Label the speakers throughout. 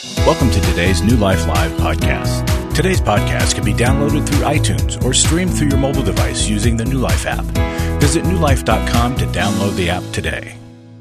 Speaker 1: Welcome to today's New Life Live podcast. Today's podcast can be downloaded through iTunes or streamed through your mobile device using the New Life app. Visit newlife.com to download the app today.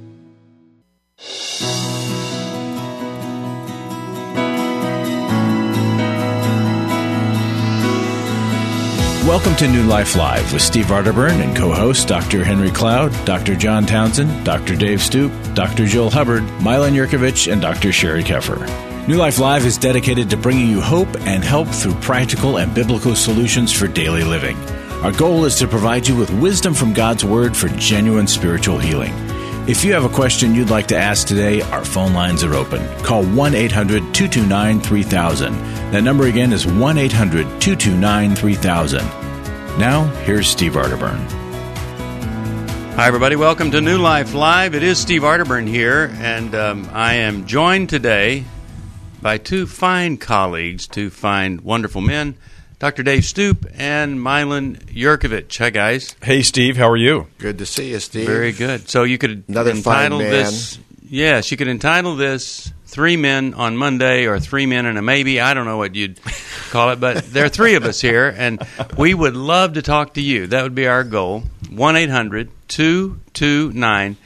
Speaker 1: Welcome to New Life Live with Steve Arterburn and co-hosts Dr. Henry Cloud, Dr. John Townsend, Dr. Dave Stoop, Dr. Joel Hubbard, Milan Yurkovich, and Dr. Sherry Keffer. New Life Live is dedicated to bringing you hope and help through practical and biblical solutions for daily living. Our goal is to provide you with wisdom from God's Word for genuine spiritual healing. If you have a question you'd like to ask today, our phone lines are open. Call 1-800-229-3000. That number again is 1-800-229-3000. Now, here's Steve Arterburn.
Speaker 2: Hi, everybody. Welcome to New Life Live. It is Steve Arterburn here, and I am joined today by two fine colleagues, two fine, wonderful men, Dr. Dave Stoop and Milan Yurkovich. Hi, guys.
Speaker 3: Hey, Steve. How are you?
Speaker 4: Good to see you, Steve.
Speaker 2: Very good. So you could entitle this. Yes, you could entitle this Three Men on Monday or Three Men and a Maybe. I don't know what you'd call it, but there are three of us here, and we would love to talk to you. That would be our goal. 1-800-229-3000.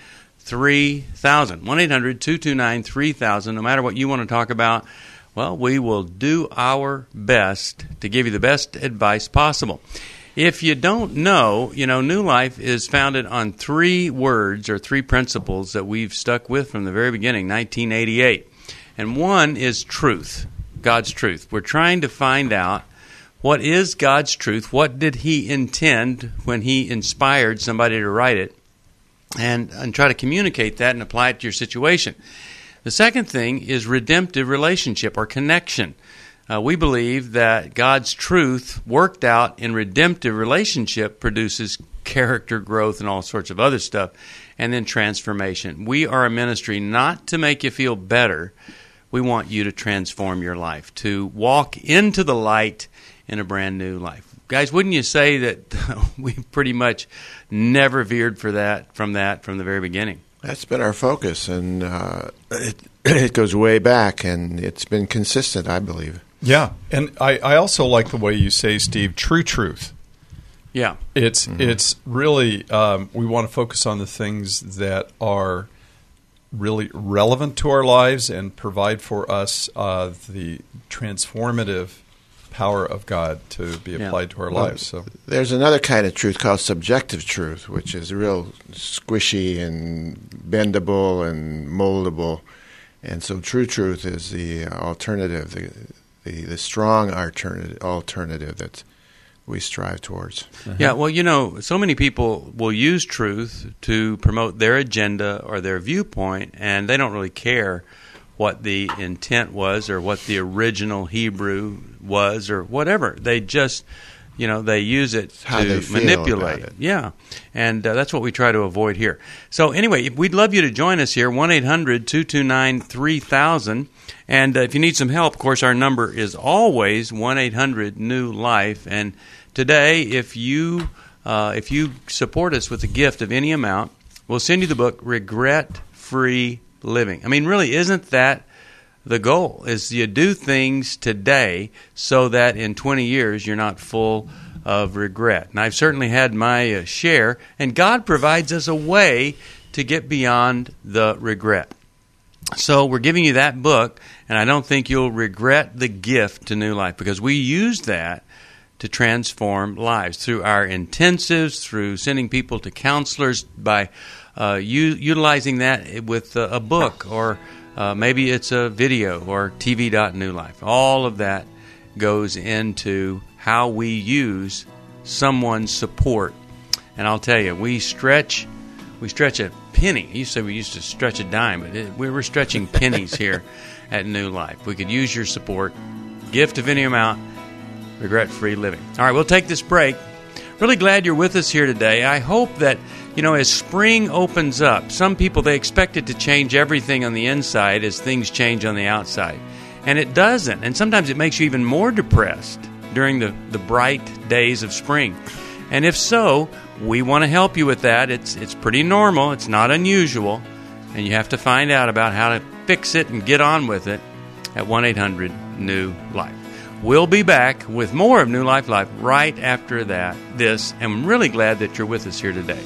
Speaker 2: 1-800-229-3000. No matter what you want to talk about, well, we will do our best to give you the best advice possible. If you don't know, New Life is founded on three words or three principles that we've stuck with from the very beginning, 1988. And one is truth, God's truth. We're trying to find out what is God's truth, what did He intend when He inspired somebody to write it, and try to communicate that and apply it to your situation. The second thing is redemptive relationship or connection. We believe that God's truth worked out in redemptive relationship produces character growth and all sorts of other stuff, and then transformation. We are a ministry not to make you feel better. We want you to transform your life, to walk into the light in a brand new life. Guys, wouldn't you say that we pretty much never veered from that from the very beginning?
Speaker 4: That's been our focus, and it goes way back, and it's been consistent, I believe.
Speaker 3: Yeah, and I also like the way you say, Steve, true truth.
Speaker 2: Yeah.
Speaker 3: It's really, we want to focus on the things that are really relevant to our lives and provide for us the transformative power of God to be applied to our lives. So
Speaker 4: there's another kind of truth called subjective truth, which is real squishy and bendable and moldable. And so true truth is the alternative, the strong alternative that we strive towards.
Speaker 2: Yeah, well, so many people will use truth to promote their agenda or their viewpoint, and they don't really care what the intent was or what the original Hebrew was or whatever. They just, they use it to manipulate it. Yeah, and that's what we try to avoid here. So anyway, we'd love you to join us here, 1-800-229-3000. And if you need some help, of course, our number is always 1-800-NEW-LIFE. And today, if you support us with a gift of any amount, we'll send you the book, Regret-Free Living. I mean, really, isn't that the goal? Is you do things today so that in 20 years you're not full of regret. And I've certainly had my share, and God provides us a way to get beyond the regret. So we're giving you that book, and I don't think you'll regret the gift to New Life, because we use that to transform lives through our intensives, through sending people to counselors, by utilizing that with a book, or maybe it's a video, or TV.NewLife. All of that goes into how we use someone's support. And I'll tell you, we stretch a penny. You said we used to stretch a dime, but we were stretching pennies here at New Life. We could use your support. Gift of any amount, regret-free living. All right, we'll take this break. Really glad you're with us here today. I hope that, as spring opens up, some people, they expect it to change everything on the inside as things change on the outside. And it doesn't. And sometimes it makes you even more depressed during the bright days of spring. And if so, we want to help you with that. It's pretty normal. It's not unusual. And you have to find out about how to fix it and get on with it. at 1-800-NEW-LIFE. We'll be back with more of New Life Live right after this, and I'm really glad that you're with us here today.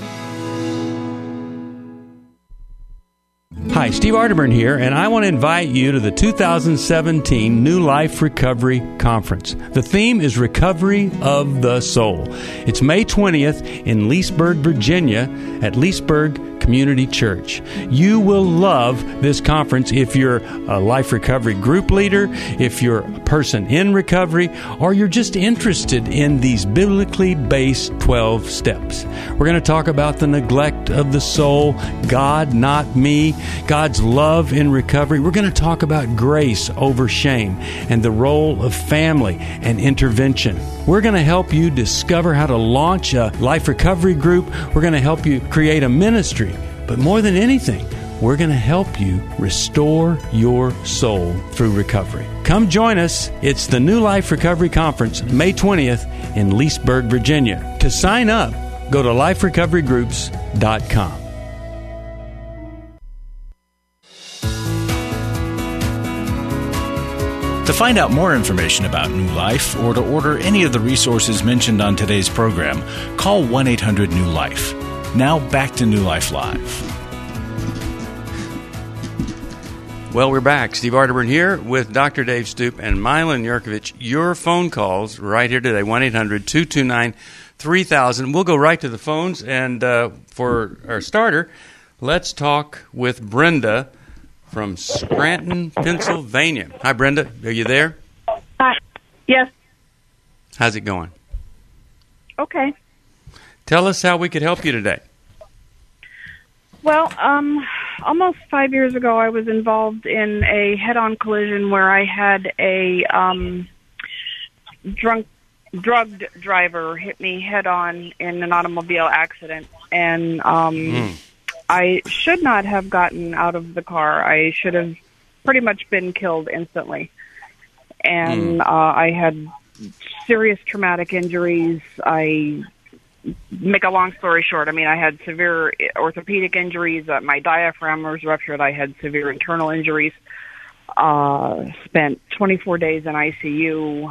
Speaker 2: Hi, Steve Arterburn here, and I want to invite you to the 2017 New Life Recovery Conference. The theme is Recovery of the Soul. It's May 20th in Leesburg, Virginia at Leesburg Community Church. You will love this conference if you're a life recovery group leader, if you're a person in recovery, or you're just interested in these biblically based 12 steps. We're going to talk about the neglect of the soul, God, not me, God's love in recovery. We're going to talk about grace over shame and the role of family and intervention. We're going to help you discover how to launch a life recovery group. We're going to help you create a ministry. But more than anything, we're going to help you restore your soul through recovery. Come join us. It's the New Life Recovery Conference, May 20th in Leesburg, Virginia. To sign up, go to liferecoverygroups.com.
Speaker 1: To find out more information about New Life or to order any of the resources mentioned on today's program, call 1-800-NEW-LIFE. Now back to New Life Live.
Speaker 2: Well, we're back. Steve Arterburn here with Dr. Dave Stoop and Milan Yurkovich. Your phone calls right here today, 1-800-229-3000. We'll go right to the phones, and for our starter, let's talk with Brenda from Scranton, Pennsylvania. Hi, Brenda. Are you there?
Speaker 5: Hi. Yes.
Speaker 2: How's it going?
Speaker 5: Okay.
Speaker 2: Tell us how we could help you today.
Speaker 5: Well, almost 5 years ago, I was involved in a head-on collision where I had a drugged driver hit me head-on in an automobile accident, and I should not have gotten out of the car. I should have pretty much been killed instantly. And I had serious traumatic injuries. Make a long story short, I mean, I had severe orthopedic injuries. My diaphragm was ruptured. I had severe internal injuries. Spent 24 days in ICU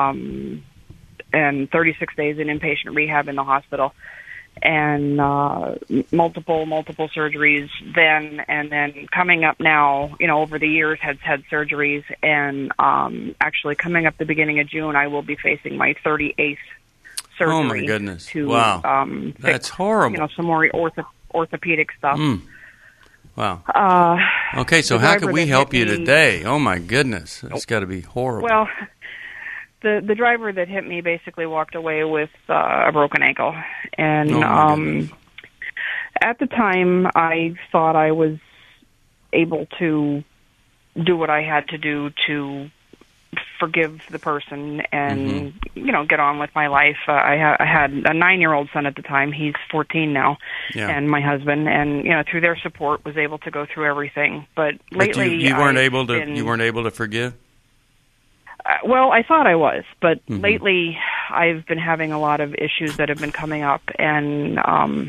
Speaker 5: and 36 days in inpatient rehab in the hospital. And multiple surgeries then, and then coming up now, over the years had surgeries, and actually coming up the beginning of June, I will be facing my 38th surgery.
Speaker 2: Oh my goodness!
Speaker 5: Wow,
Speaker 2: that's horrible.
Speaker 5: Some more orthopedic stuff.
Speaker 2: Wow. Okay, so how can we help you today? Oh my goodness, that's got to be horrible.
Speaker 5: Well, the driver that hit me basically walked away with a broken ankle, and at the time I thought I was able to do what I had to do to forgive the person and get on with my life. I had a 9-year-old son at the time. He's 14 now, and my husband, and through their support was able to go through everything. But lately,
Speaker 2: you weren't able to forgive.
Speaker 5: Well, I thought I was, but lately I've been having a lot of issues that have been coming up, and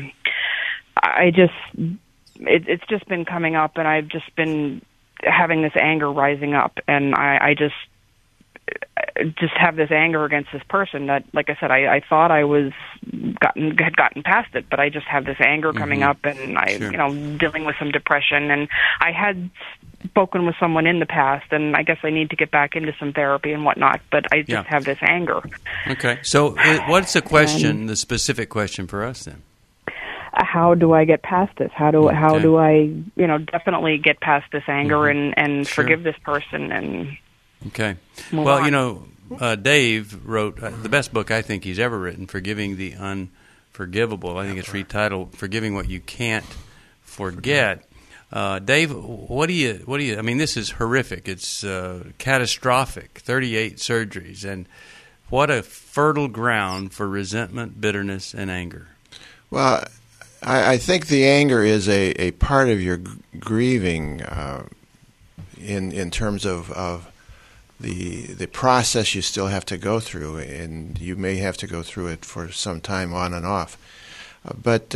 Speaker 5: it's just been coming up, and I've just been having this anger rising up, and I just have this anger against this person that, like I said, I thought I had gotten past it, but I just have this anger coming up, and dealing with some depression, and I had spoken with someone in the past, and I guess I need to get back into some therapy and whatnot, but I just have this anger.
Speaker 2: Okay, so what's the question, the specific question for us then?
Speaker 5: How do I get past this? How do I, definitely get past this anger and forgive this person and
Speaker 2: well, on. Dave wrote the best book I think he's ever written, Forgiving the Unforgivable. I think it's retitled Forgiving What You Can't Forget. Dave, what do you? I mean, this is horrific. It's catastrophic. 38 surgeries, and what a fertile ground for resentment, bitterness, and anger.
Speaker 4: Well, I think the anger is a part of your grieving in terms of the process you still have to go through, and you may have to go through it for some time on and off. But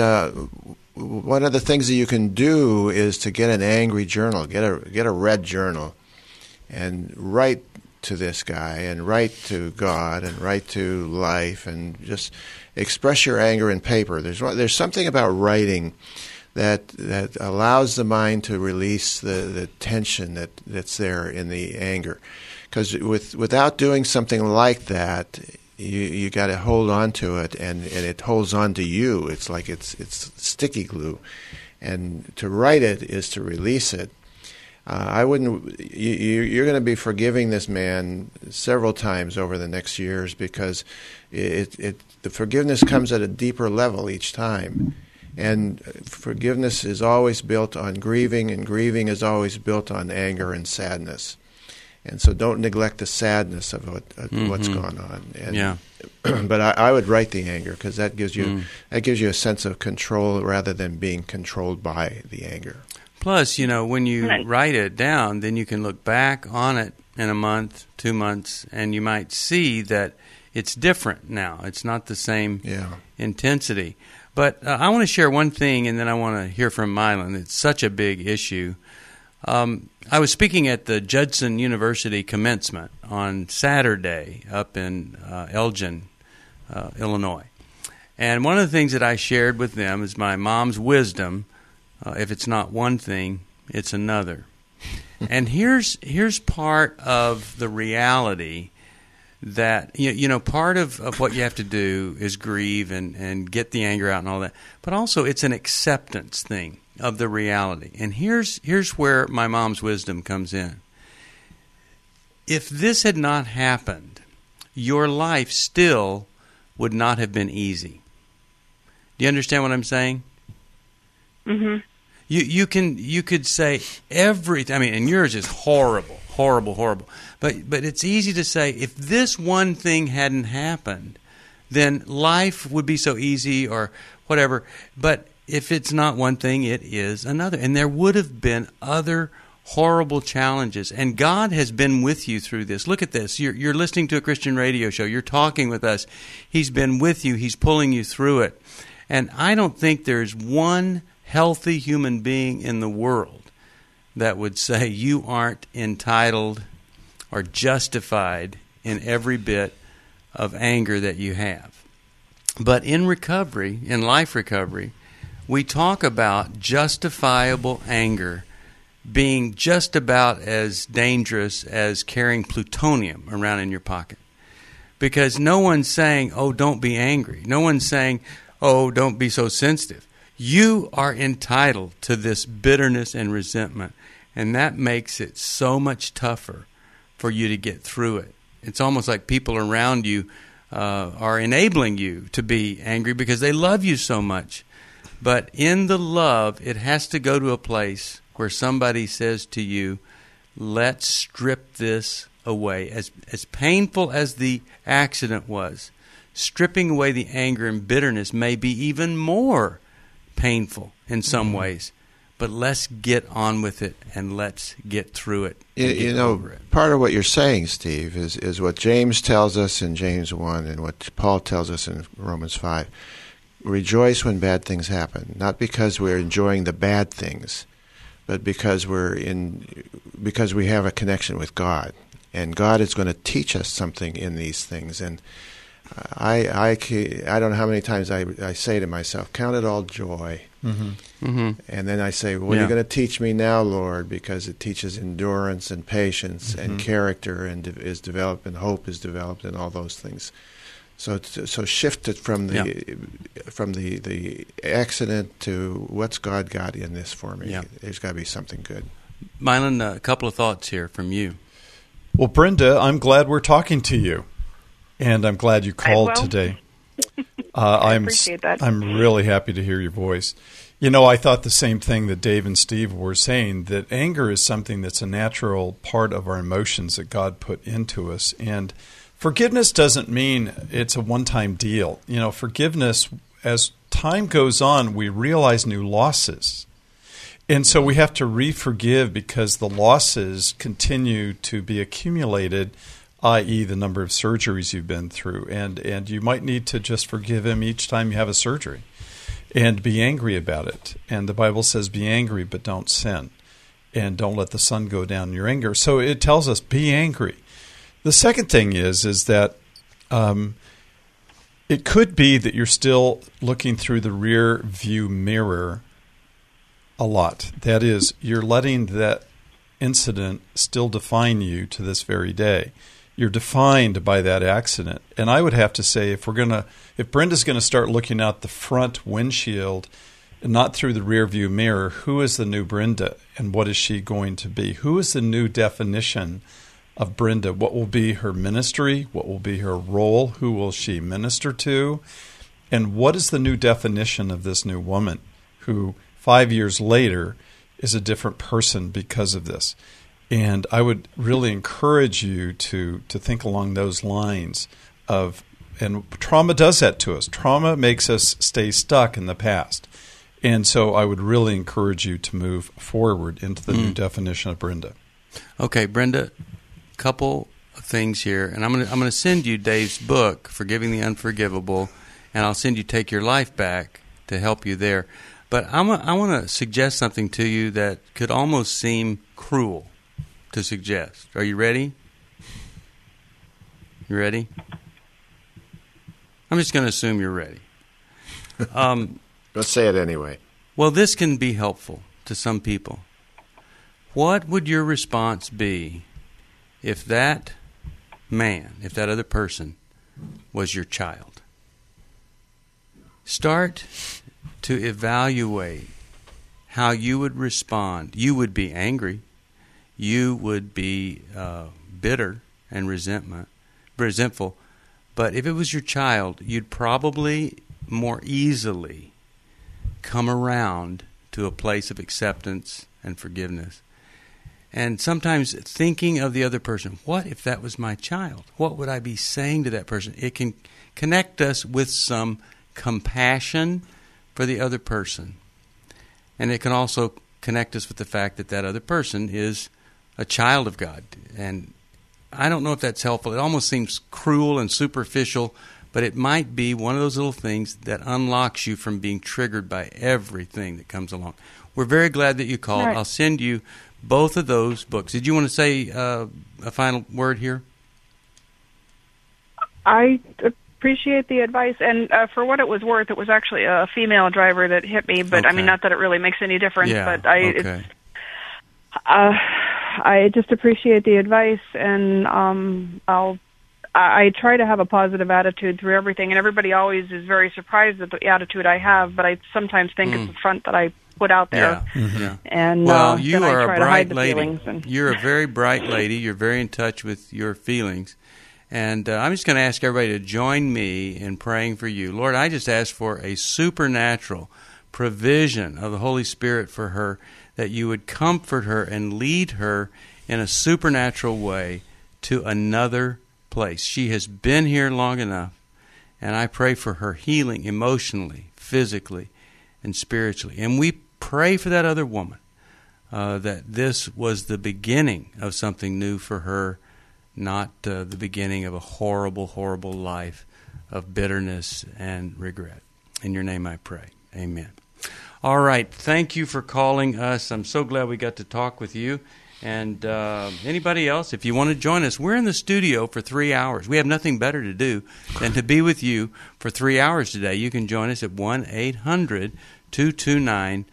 Speaker 4: one of the things that you can do is to get an angry journal, get a red journal, and write to this guy and write to God and write to life and just express your anger in paper. There's something about writing that allows the mind to release the tension that's there in the anger. Because without doing something like that, you got to hold on to it, and it holds on to you. It's like it's sticky glue, and to write it is to release it. I wouldn't. You're going to be forgiving this man several times over the next years, because the forgiveness comes at a deeper level each time, and forgiveness is always built on grieving, and grieving is always built on anger and sadness. And so don't neglect the sadness of what's gone on. And, but I would write the anger, because that gives you a sense of control rather than being controlled by the anger.
Speaker 2: Plus, when you write it down, then you can look back on it in a month, 2 months, and you might see that it's different now. It's not the same intensity. But I want to share one thing, and then I want to hear from Mylon. It's such a big issue. I was speaking at the Judson University commencement on Saturday up in Elgin, Illinois. And one of the things that I shared with them is my mom's wisdom. If it's not one thing, it's another. And here's part of the reality that, part of what you have to do is grieve and get the anger out and all that. But also it's an acceptance thing of the reality. And here's where my mom's wisdom comes in. If this had not happened, your life still would not have been easy. Do you understand what I'm saying?
Speaker 5: Mm-hmm.
Speaker 2: You could say everything. I mean, and yours is horrible. But it's easy to say, if this one thing hadn't happened, then life would be so easy or whatever. But if it's not one thing, it is another. And there would have been other horrible challenges. And God has been with you through this. Look at this. You're listening to a Christian radio show. You're talking with us. He's been with you. He's pulling you through it. And I don't think there's one healthy human being in the world that would say you aren't entitled or justified in every bit of anger that you have. But in recovery, in life recovery, we talk about justifiable anger being just about as dangerous as carrying plutonium around in your pocket. Because no one's saying, oh, don't be angry. No one's saying, oh, don't be so sensitive. You are entitled to this bitterness and resentment, and that makes it so much tougher for you to get through it. It's almost like people around you are enabling you to be angry because they love you so much. But in the love, it has to go to a place where somebody says to you, let's strip this away. As painful as the accident was, stripping away the anger and bitterness may be even more painful in some ways. But let's get on with it and let's get through it.
Speaker 4: Part of what you're saying, Steve, is what James tells us in James 1 and what Paul tells us in Romans 5. Rejoice when bad things happen, not because we're enjoying the bad things, but because we have a connection with God, and God is going to teach us something in these things. And I don't know how many times I say to myself, count it all joy. Mm-hmm. Mm-hmm. And then I say, what are you going to teach me now, Lord? Because it teaches endurance and patience and character, and is developed, and hope is developed, and all those things. So shift it from the accident to what's God got in this for me. Yeah. There's got to be something good.
Speaker 2: Mylon, a couple of thoughts here from you.
Speaker 3: Well, Brenda, I'm glad we're talking to you, and I'm glad you called today.
Speaker 5: I appreciate that.
Speaker 3: I'm really happy to hear your voice. I thought the same thing that Dave and Steve were saying, that anger is something that's a natural part of our emotions that God put into us. And forgiveness doesn't mean it's a one-time deal. Forgiveness, as time goes on, we realize new losses. And so we have to re-forgive because the losses continue to be accumulated, i.e. the number of surgeries you've been through. And you might need to just forgive him each time you have a surgery and be angry about it. And the Bible says be angry but don't sin. and don't let the sun go down in your anger. So it tells us, be angry. The second thing is that it could be that you're still looking through the rear view mirror a lot. That is, you're letting that incident still define you to this very day. You're defined by that accident. And I would have to say, if Brenda's going to start looking out the front windshield and not through the rear view mirror, who is the new Brenda and what is she going to be? Who is the new definition of Brenda? What will be her ministry? What will be her role? Who will she minister to? And what is the new definition of this new woman who 5 years later is a different person because of this? And I would really encourage you to think along those lines of, and trauma does that to us. Trauma makes us stay stuck in the past. And so I would really encourage you to move forward into the new definition of Brenda.
Speaker 2: Okay, Brenda, couple of things here. And I'm going to send you Dave's book, Forgiving the Unforgivable, and I'll send you Take Your Life Back to help you there. But I want to suggest something to you that could almost seem cruel to suggest. Are you ready? You ready? I'm just going to assume you're ready.
Speaker 4: Let's say it anyway.
Speaker 2: Well, this can be helpful to some people. What would your response be if that man, if that other person was your child? Start to evaluate how you would respond. You would be angry. You would be bitter and resentful. But if it was your child, you'd probably more easily come around to a place of acceptance and forgiveness. And sometimes thinking of the other person, what if that was my child? What would I be saying to that person? It can connect us with some compassion for the other person. And it can also connect us with the fact that that other person is a child of God. And I don't know if that's helpful. It almost seems cruel and superficial, but it might be one of those little things that unlocks you from being triggered by everything that comes along. We're very glad that you called. Right. I'll send you both of those books. Did you want to say a final word here?
Speaker 5: I appreciate the advice, and for what it was worth, it was actually a female driver that hit me, but okay. I mean, not that it really makes any difference, but I just appreciate the advice, and I try to have a positive attitude through everything, and everybody always is very surprised at the attitude I have, but I sometimes think it's the front that I put out there. Yeah. Mm-hmm. And
Speaker 2: well, you are a bright lady. You're a very bright lady. You're very in touch with your feelings. And I'm just going to ask everybody to join me in praying for you. Lord, I just ask for a supernatural provision of the Holy Spirit for her, that you would comfort her and lead her in a supernatural way to another place. She has been here long enough, and I pray for her healing emotionally, physically, and spiritually. And we pray for that other woman, that this was the beginning of something new for her, not the beginning of a horrible, horrible life of bitterness and regret. In your name I pray. Amen. All right. Thank you for calling us. I'm so glad we got to talk with you. And anybody else, if you want to join us, we're in the studio for 3 hours. We have nothing better to do than to be with you for 3 hours today. You can join us at 1-800-229-3000.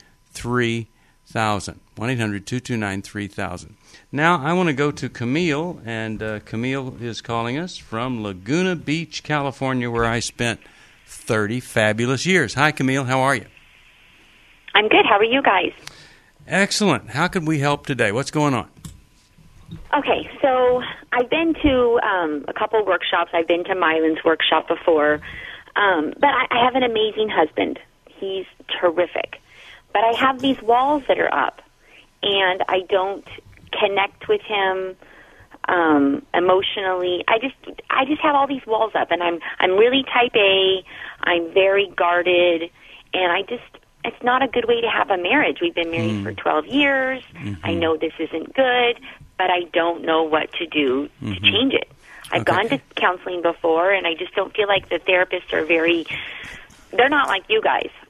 Speaker 2: 1-800-229-3000. Now I want to go to Camille, and Camille is calling us from Laguna Beach, California, where I spent 30 fabulous years. Hi, Camille. How are you?
Speaker 6: I'm good. How are you guys?
Speaker 2: Excellent. How can we help today? What's going on?
Speaker 6: Okay, so I've been to a couple workshops. I've been to Mylan's workshop before, but I have an amazing husband. He's terrific. But I have these walls that are up, and I don't connect with him emotionally. I just have all these walls up, and I'm really type A. I'm very guarded, and it's not a good way to have a marriage. We've been married for 12 years. Mm-hmm. I know this isn't good, but I don't know what to do to change it. I've gone to counseling before, and I just don't feel like the therapists are they're not like you guys.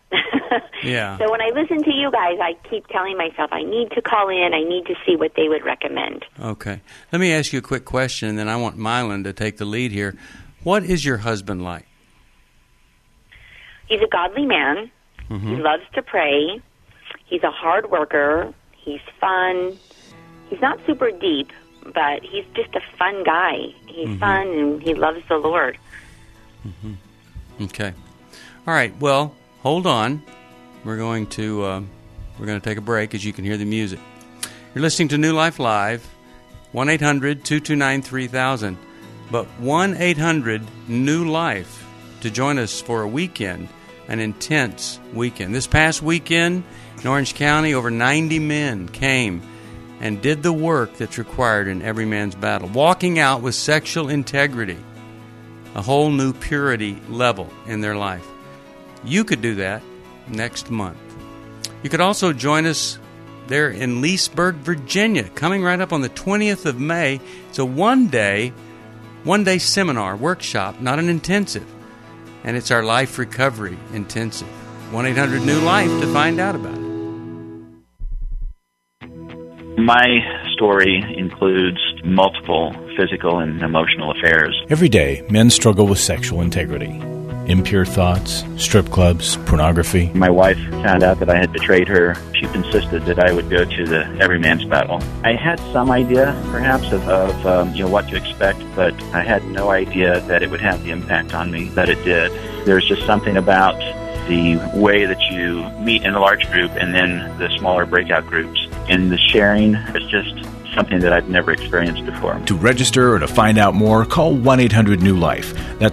Speaker 2: Yeah.
Speaker 6: So when I listen to you guys, I keep telling myself I need to call in. I need to see what they would recommend.
Speaker 2: Okay. Let me ask you a quick question, and then I want Mylon to take the lead here. What is your husband like?
Speaker 6: He's a godly man.
Speaker 2: Mm-hmm.
Speaker 6: He loves to pray. He's a hard worker. He's fun. He's not super deep, but he's just a fun guy. He's fun, and he loves the Lord.
Speaker 2: Mm-hmm. Okay. All right. Well, hold on. We're going to take a break, as you can hear the music. You're listening to New Life Live, 1-800-229-3000. But 1-800-NEW-LIFE to join us for a weekend, an intense weekend. This past weekend in Orange County, over 90 men came and did the work that's required in every man's battle, walking out with sexual integrity, a whole new purity level in their life. You could do that next month. You could also join us there in Leesburg, Virginia, coming right up on the 20th of May. It's a one-day seminar, workshop, not an intensive. And it's our Life Recovery Intensive. 1-800-NEW-LIFE to find out about it.
Speaker 7: My story includes multiple physical and emotional affairs.
Speaker 1: Every day, men struggle with sexual integrity. Impure thoughts, strip clubs, pornography.
Speaker 7: My wife found out that I had betrayed her. She insisted that I would go to the every man's battle. I had some idea, perhaps, of what to expect, but I had no idea that it would have the impact on me that it did. There's just something about the way that you meet in a large group and then the smaller breakout groups. And the sharing is just something that I've never experienced before.
Speaker 1: To register or to find out more, call 1-800-NEW-LIFE. That's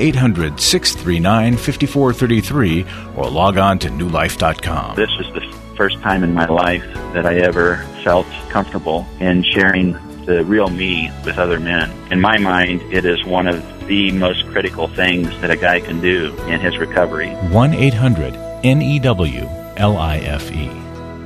Speaker 1: 1-800-639-5433 or log on to newlife.com.
Speaker 7: This is the first time in my life that I ever felt comfortable in sharing the real me with other men. In my mind, it is one of the most critical things that a guy can do in his recovery.
Speaker 1: 1-800-NEW-LIFE.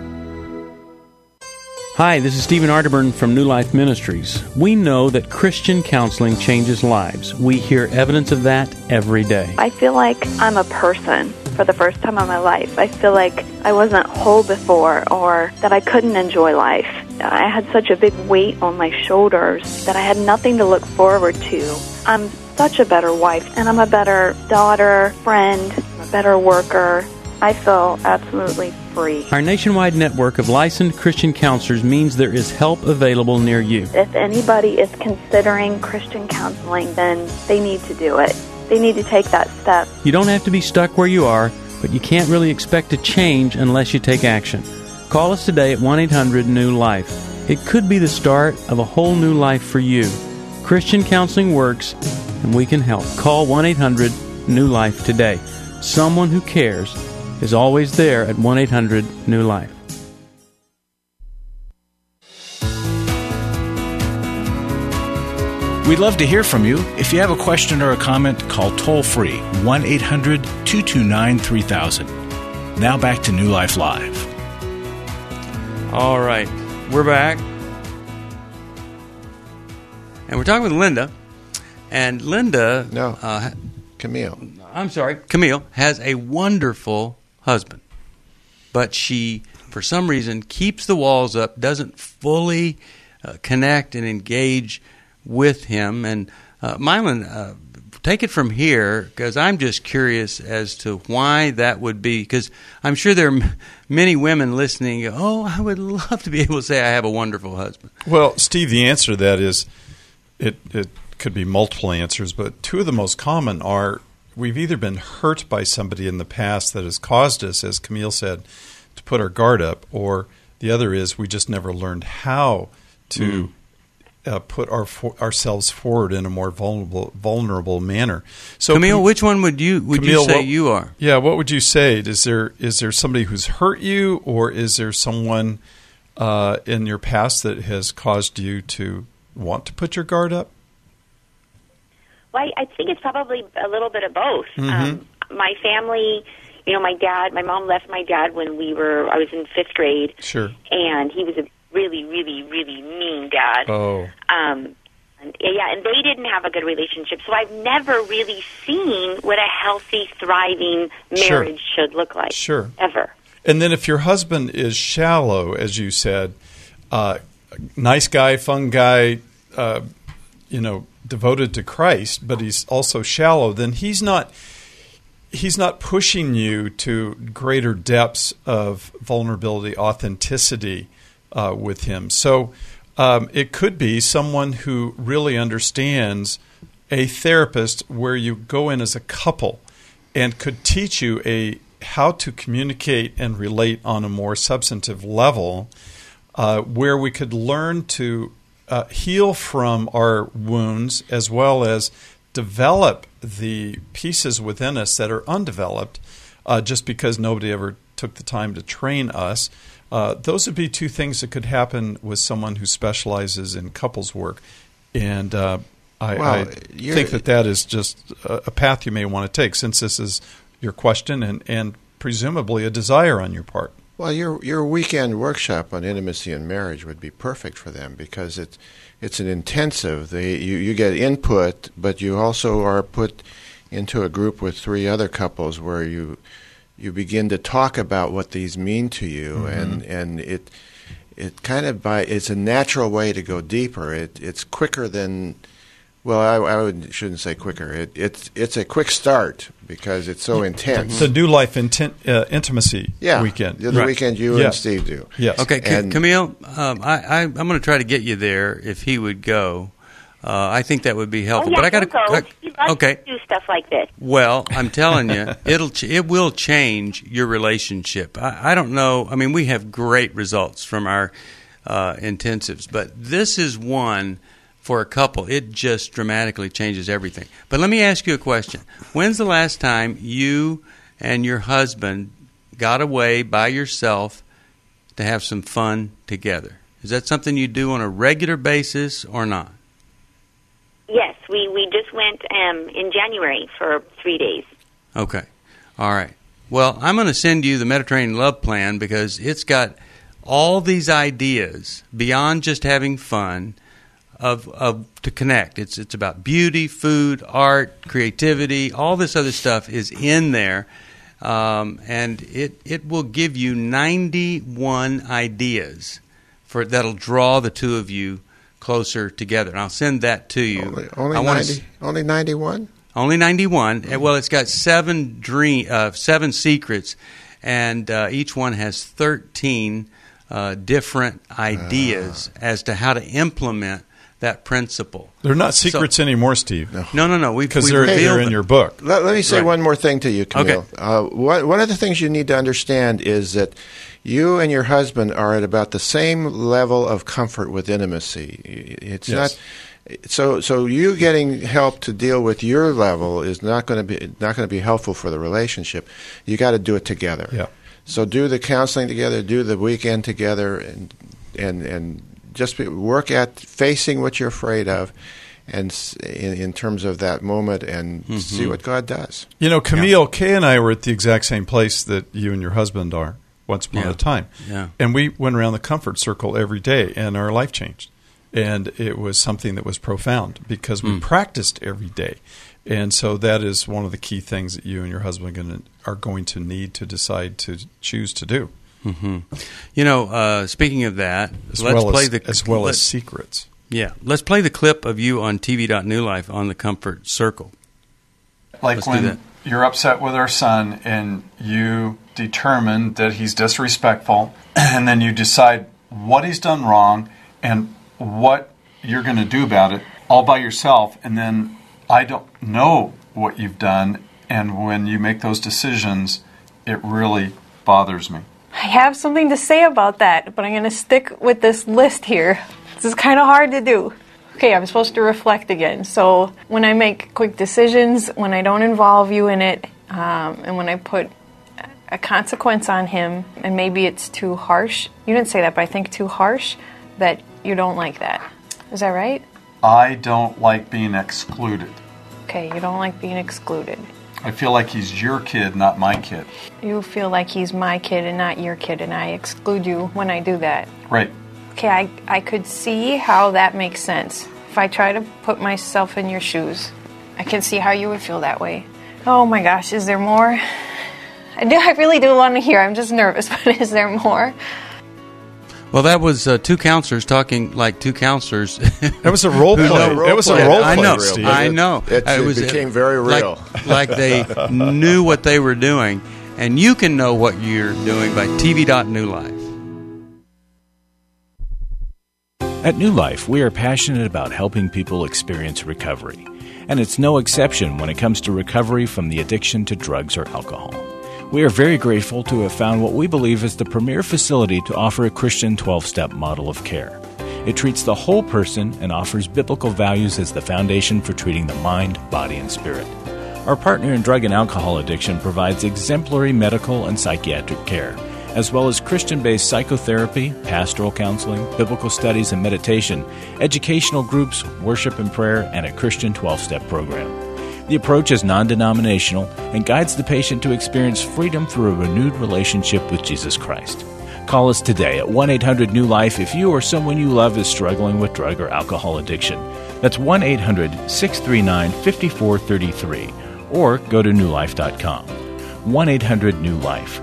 Speaker 2: Hi, this is Stephen Arterburn from New Life Ministries. We know that Christian counseling changes lives. We hear evidence of that every day.
Speaker 8: I feel like I'm a person for the first time in my life. I feel like I wasn't whole before, or that I couldn't enjoy life. I had such a big weight on my shoulders that I had nothing to look forward to. I'm such a better wife, and I'm a better daughter, friend, a better worker. I feel absolutely free.
Speaker 2: Our nationwide network of licensed Christian counselors means there is help available near you.
Speaker 8: If anybody is considering Christian counseling, then they need to do it. They need to take that step.
Speaker 2: You don't have to be stuck where you are, but you can't really expect to change unless you take action. Call us today at 1-800-NEW-LIFE. It could be the start of a whole new life for you. Christian counseling works, and we can help. Call 1-800-NEW-LIFE today. Someone who cares is always there at 1-800-NEW-LIFE.
Speaker 1: We'd love to hear from you. If you have a question or a comment, call toll-free 1-800-229-3000. Now back to New Life Live.
Speaker 2: All right, we're back. And we're talking with Linda. And Linda...
Speaker 4: Camille.
Speaker 2: I'm sorry. Camille has a wonderful husband. But she, for some reason, keeps the walls up, doesn't fully connect and engage with him. And Mylon, take it from here, because I'm just curious as to why that would be. Because I'm sure there are many women listening, I would love to be able to say I have a wonderful husband.
Speaker 3: Well, Steve, the answer to that is it could be multiple answers, but two of the most common are we've either been hurt by somebody in the past that has caused us, as Camille said, to put our guard up, or the other is we just never learned how to put ourselves forward in a more vulnerable manner. So,
Speaker 2: Camille, which one would you say you are?
Speaker 3: Yeah, what would you say? Is there somebody who's hurt you, or is there someone in your past that has caused you to want to put your guard up?
Speaker 6: Well, I think it's probably a little bit of both.
Speaker 3: Mm-hmm.
Speaker 6: My family, my mom left my dad when I was in 5th grade.
Speaker 3: Sure.
Speaker 6: And he was a really, really, really mean dad.
Speaker 3: Oh.
Speaker 6: Yeah, and they didn't have a good relationship. So I've never really seen what a healthy, thriving marriage should look like.
Speaker 3: Sure.
Speaker 6: Ever.
Speaker 3: And then if your husband is shallow, as you said, nice guy, fun guy, devoted to Christ, but he's also shallow, then he's not pushing you to greater depths of vulnerability, authenticity with him. So it could be someone who really understands, a therapist where you go in as a couple and could teach you how to communicate and relate on a more substantive level, where we could learn to heal from our wounds as well as develop the pieces within us that are undeveloped just because nobody ever took the time to train us. Those would be two things that could happen with someone who specializes in couples work. And I think that is just a path you may want to take, since this is your question and presumably a desire on your part.
Speaker 4: Well, your weekend workshop on intimacy and marriage would be perfect for them, because it's an intensive. You get input, but you also are put into a group with 3 other couples where you begin to talk about what these mean to you, and it kind of it's a natural way to go deeper. It's quicker than, well, I shouldn't say quicker. It's a quick start because it's so intense.
Speaker 3: The New Life Intimacy weekend.
Speaker 4: The weekend you and Steve do.
Speaker 3: Yes.
Speaker 2: Okay, Camille, I'm going to try to get you there if he would go. I think that would be helpful.
Speaker 6: But
Speaker 2: I got
Speaker 6: to He loves to do stuff like this.
Speaker 2: Well, I'm telling you, it will change your relationship. I don't know. I mean, we have great results from our intensives, but this is one for a couple. It just dramatically changes everything. But let me ask you a question. When's the last time you and your husband got away by yourself to have some fun together? Is that something you do on a regular basis or not?
Speaker 6: Yes, we just went in January for 3 days.
Speaker 2: Okay. All right. Well, I'm going to send you the Mediterranean Love Plan because it's got all these ideas beyond just having fun of to connect. It's about beauty, food, art, creativity. All this other stuff is in there, and it will give you 91 ideas that'll draw the two of you closer together. And I'll send that to you.
Speaker 4: Only 91?
Speaker 2: Only 91. Well, it's got 7 secrets, and each one has 13 different ideas as to how to implement that principle.
Speaker 3: They're not secrets anymore, Steve.
Speaker 2: No.
Speaker 3: Because they're in your book.
Speaker 4: Let me say one more thing to you, Camille. Okay. One of the things you need to understand is that you and your husband are at about the same level of comfort with intimacy. It's not. So you getting help to deal with your level is not going to be helpful for the relationship. You got to do it together.
Speaker 3: Yeah.
Speaker 4: So do the counseling together, do the weekend together, and just work at facing what you're afraid of, and in terms of that moment, and see what God does.
Speaker 3: Camille, Kay and I were at the exact same place that you and your husband are once upon a time.
Speaker 2: Yeah.
Speaker 3: And we went around the comfort circle every day, and our life changed. And it was something that was profound because we practiced every day. And so that is one of the key things that you and your husband are going to need to decide to choose to do.
Speaker 2: Mm-hmm. Speaking of that,
Speaker 3: as well as secrets.
Speaker 2: Yeah, let's play the clip of you on TV.NewLife on the comfort circle.
Speaker 3: Let's when you're upset with our son and you determine that he's disrespectful, and then you decide what he's done wrong and what you're going to do about it all by yourself, and then I don't know what you've done, and when you make those decisions, it really bothers me.
Speaker 9: I have something to say about that, but I'm going to stick with this list here. This is kind of hard to do. Okay, I'm supposed to reflect again. So when I make quick decisions, when I don't involve you in it, and when I put a consequence on him, and maybe it's too harsh. You didn't say that, but I think too harsh, that you don't like that. Is that right?
Speaker 3: I don't like being excluded.
Speaker 9: Okay, you don't like being excluded.
Speaker 3: I feel like he's your kid, not my kid.
Speaker 9: You feel like he's my kid and not your kid, and I exclude you when I do that.
Speaker 3: Right.
Speaker 9: Okay, I could see how that makes sense If I try to put myself in your shoes, I can see how you would feel that way. Oh my gosh, is there more? I really do want to hear. I'm just nervous, but is there more?
Speaker 2: Well, that was two counselors talking like two counselors.
Speaker 3: It was a role play. It was a role play.
Speaker 2: I know.
Speaker 3: Steve.
Speaker 2: I know.
Speaker 4: It became very real.
Speaker 2: Like they knew what they were doing. And you can know what you're doing by TV.NewLife.
Speaker 1: At New Life, we are passionate about helping people experience recovery. And it's no exception when it comes to recovery from the addiction to drugs or alcohol. We are very grateful to have found what we believe is the premier facility to offer a Christian 12-step model of care. It treats the whole person and offers biblical values as the foundation for treating the mind, body, and spirit. Our partner in drug and alcohol addiction provides exemplary medical and psychiatric care, as well as Christian-based psychotherapy, pastoral counseling, biblical studies and meditation, educational groups, worship and prayer, and a Christian 12-step program. The approach is non-denominational and guides the patient to experience freedom through a renewed relationship with Jesus Christ. Call us today at 1-800-NEW-LIFE if you or someone you love is struggling with drug or alcohol addiction. That's 1-800-639-5433, or go to newlife.com. 1-800-NEW-LIFE,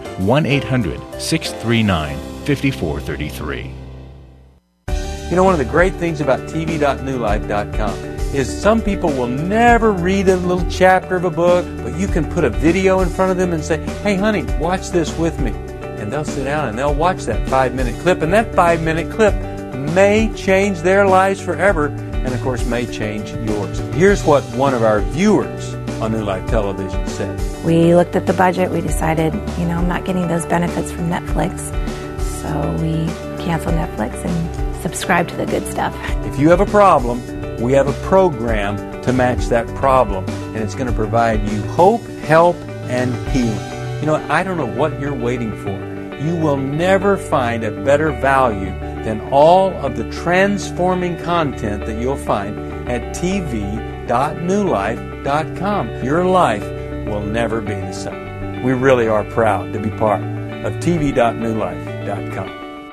Speaker 1: 1-800-639-5433.
Speaker 2: You know, one of the great things about TV.NewLife.com is some people will never read a little chapter of a book, but you can put a video in front of them and say, hey, honey, watch this with me. And they'll sit down and they'll watch that 5-minute clip, and that 5-minute clip may change their lives forever, and of course may change yours. Here's what one of our viewers on New Life Television said.
Speaker 10: We looked at the budget. We decided, I'm not getting those benefits from Netflix, so we canceled Netflix and subscribe to the good stuff.
Speaker 2: If you have a problem, we have a program to match that problem, and it's going to provide you hope, help, and healing. I don't know what you're waiting for. You will never find a better value than all of the transforming content that you'll find at TV.NewLife.com. Your life will never be the same. We really are proud to be part of TV.NewLife.com.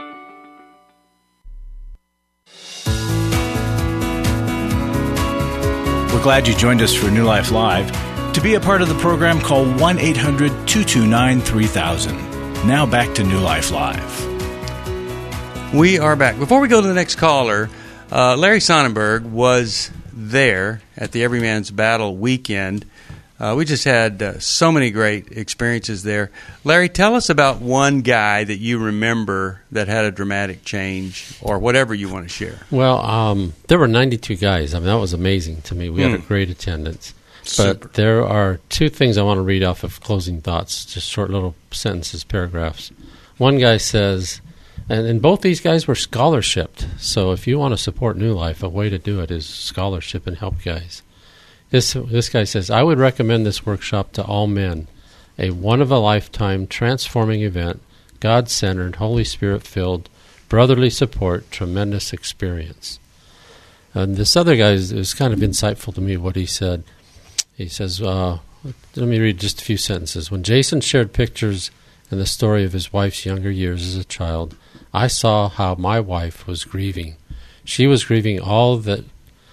Speaker 1: We're glad you joined us for New Life Live. To be a part of the program, call 1-800-229-3000. Now back to New Life Live.
Speaker 2: We are back. Before we go to the next caller, Larry Sonnenberg was there at the Everyman's Battle weekend. We just had so many great experiences there. Larry, tell us about one guy that you remember that had a dramatic change, or whatever you want to share.
Speaker 11: Well, there were 92 guys. That was amazing to me. We had a great attendance. But
Speaker 2: Super.
Speaker 11: There are two things I want to read off of closing thoughts, just short little sentences, paragraphs. One guy says, and both these guys were scholarshiped, so if you want to support New Life, a way to do it is scholarship and help guys. This guy says, I would recommend this workshop to all men, a one-of-a-lifetime transforming event, God-centered, Holy Spirit-filled, brotherly support, tremendous experience. And this other guy is kind of insightful to me, what he said. He says, let me read just a few sentences. When Jason shared pictures and the story of his wife's younger years as a child, I saw how my wife was grieving. She was grieving all that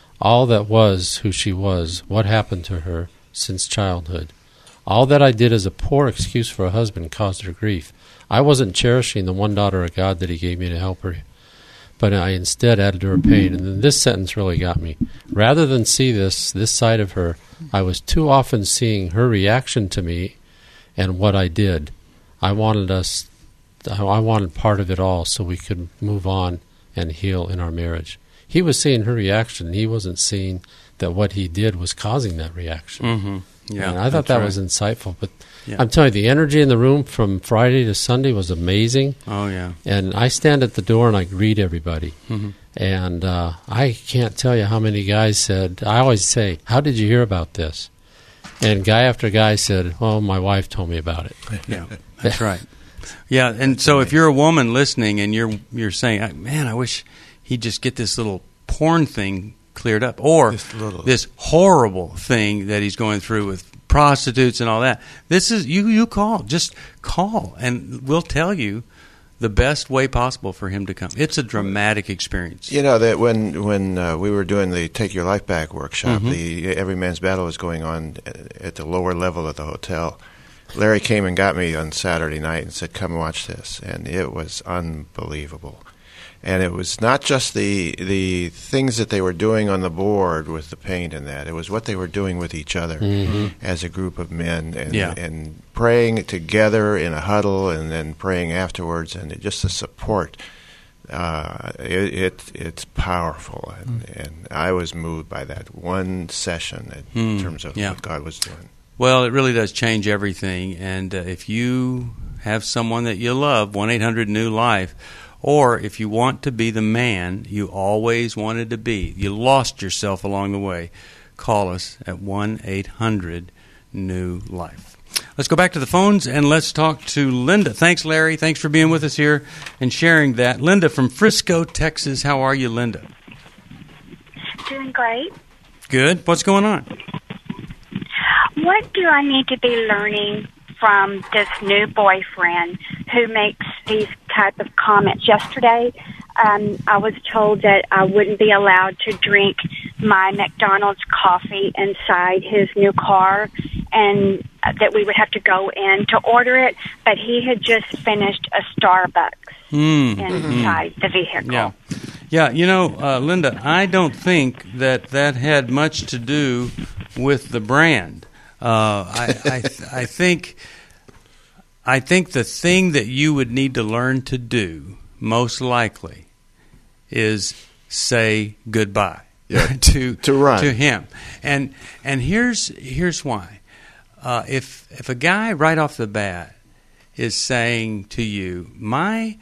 Speaker 11: was who she was, what happened to her since childhood. All that I did as a poor excuse for a husband caused her grief. I wasn't cherishing the one daughter of God that he gave me to help her, but I instead added to her pain. And then this sentence really got me. Rather than see this side of her, I was too often seeing her reaction to me and what I did. I wanted part of it all so we could move on and heal in our marriage. He was seeing her reaction. He wasn't seeing that what he did was causing that reaction.
Speaker 2: Mm-hmm. Yeah,
Speaker 11: and I thought that
Speaker 2: right.
Speaker 11: was insightful. But
Speaker 2: yeah.
Speaker 11: I'm telling you, the energy in the room from Friday to Sunday was amazing.
Speaker 2: Oh, yeah.
Speaker 11: And I stand at the door and I greet everybody.
Speaker 2: Mm-hmm.
Speaker 11: And I can't tell you how many guys said, I always say, how did you hear about this? And guy after guy said, oh, my wife told me about it.
Speaker 2: Yeah, that's right. Yeah, and so if you're a woman listening and you're saying, man, I wish he'd just get this little porn thing cleared up, or this horrible thing that he's going through with prostitutes and all that. This is you call. Just call, and we'll tell you the best way possible for him to come. It's a dramatic experience.
Speaker 4: You know that when we were doing the Take Your Life Back workshop, the Every Man's Battle was going on at the lower level of the hotel. Larry came and got me on Saturday night and said, "Come watch this," and it was unbelievable. And it was not just the things that they were doing on the board with the paint and that. It was what they were doing with each other as a group of men and praying together in a huddle and then praying afterwards, and just the support. It's powerful, and I was moved by that one session in terms of what God was doing.
Speaker 2: Well, it really does change everything, and if you have someone that you love, 1-800-NEW-LIFE, or if you want to be the man you always wanted to be, you lost yourself along the way, call us at 1-800-NEW-LIFE. Let's go back to the phones and let's talk to Linda. Thanks, Larry. Thanks for being with us here and sharing that. Linda from Frisco, Texas. How are you, Linda?
Speaker 12: Doing great.
Speaker 2: Good. What's going on?
Speaker 12: What do I need to be learning from this new boyfriend who makes these type of comments? Yesterday, I was told that I wouldn't be allowed to drink my McDonald's coffee inside his new car, and that we would have to go in to order it, but he had just finished a Starbucks inside the vehicle.
Speaker 2: Yeah, you know, Linda, I don't think that had much to do with the brand. I think the thing that you would need to learn to do, most likely, is say goodbye to him. And here's why. If a guy right off the bat is saying to you, my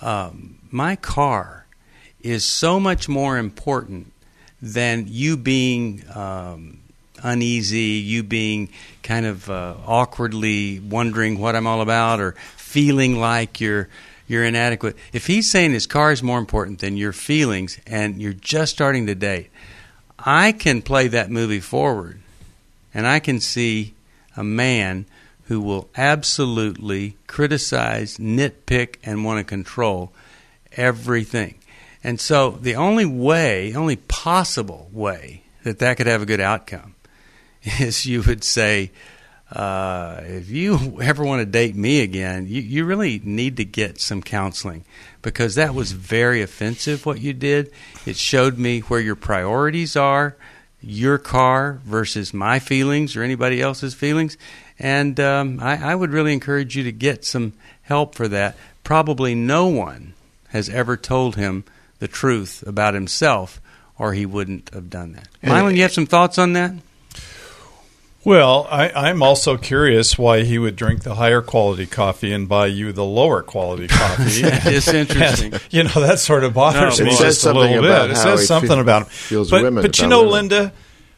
Speaker 2: car is so much more important than you being uneasy, you being kind of awkwardly wondering what I'm all about or feeling like you're inadequate. If he's saying his car is more important than your feelings and you're just starting to date, I can play that movie forward and I can see a man who will absolutely criticize, nitpick, and want to control everything. And so the only possible way that could have a good outcome is you would say, if you ever want to date me again, you really need to get some counseling, because that was very offensive what you did. It showed me where your priorities are, your car versus my feelings or anybody else's feelings. And I would really encourage you to get some help for that. Probably no one has ever told him the truth about himself, or he wouldn't have done that. Mylan, you have some thoughts on that?
Speaker 3: Well, I'm also curious why he would drink the higher quality coffee and buy you the lower quality coffee.
Speaker 2: It's interesting.
Speaker 3: And, that sort of bothers me just a little bit. It says something about him. But you know, Linda,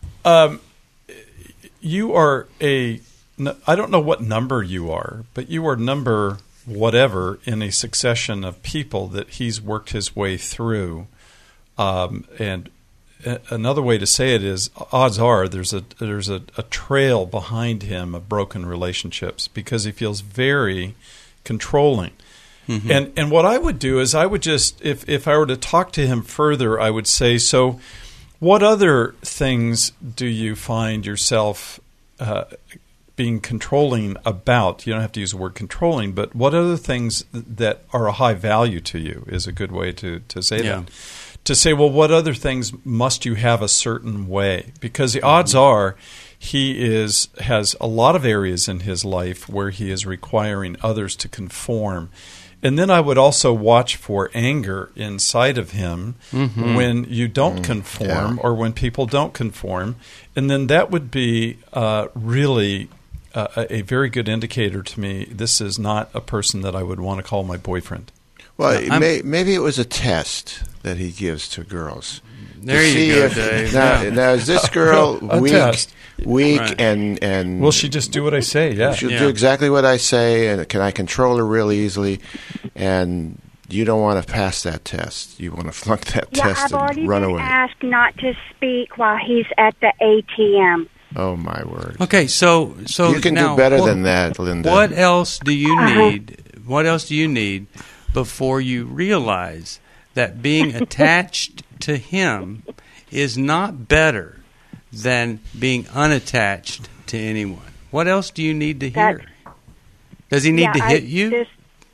Speaker 3: you are I don't know what number you are, but you are number whatever in a succession of people that he's worked his way through. And another way to say it is, odds are there's a trail behind him of broken relationships, because he feels very controlling. And what I would do is I would just, if I were to talk to him further, I would say, so what other things do you find yourself being controlling about? You don't have to use the word controlling, but what other things that are a high value to you is a good way to say that. To say, well, what other things must you have a certain way? Because the odds are he has a lot of areas in his life where he is requiring others to conform. And then I would also watch for anger inside of him when you don't conform or when people don't conform. And then that would be really a very good indicator to me. This is not a person that I would want to call my boyfriend.
Speaker 4: Well, maybe it was a test that he gives to girls.
Speaker 2: There you go, Dave.
Speaker 4: Now, is this girl weak
Speaker 3: right.
Speaker 4: and
Speaker 3: will she just do what I say? Yeah,
Speaker 4: she'll do exactly what I say, and can I control her real easily? And you don't want to pass that test. You want to flunk that test and run away.
Speaker 12: I've already been asked not to speak while he's at the ATM.
Speaker 4: Oh, my word.
Speaker 2: Okay, so
Speaker 4: you can
Speaker 2: now,
Speaker 4: do better than that, Linda.
Speaker 2: What else do you need? What else do you need before you realize that being attached to him is not better than being unattached to anyone. What else do you need to hear? Does he need to hit you?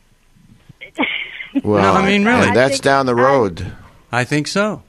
Speaker 4: Well,
Speaker 2: no, I mean, really.
Speaker 4: That's down the road.
Speaker 2: I think so.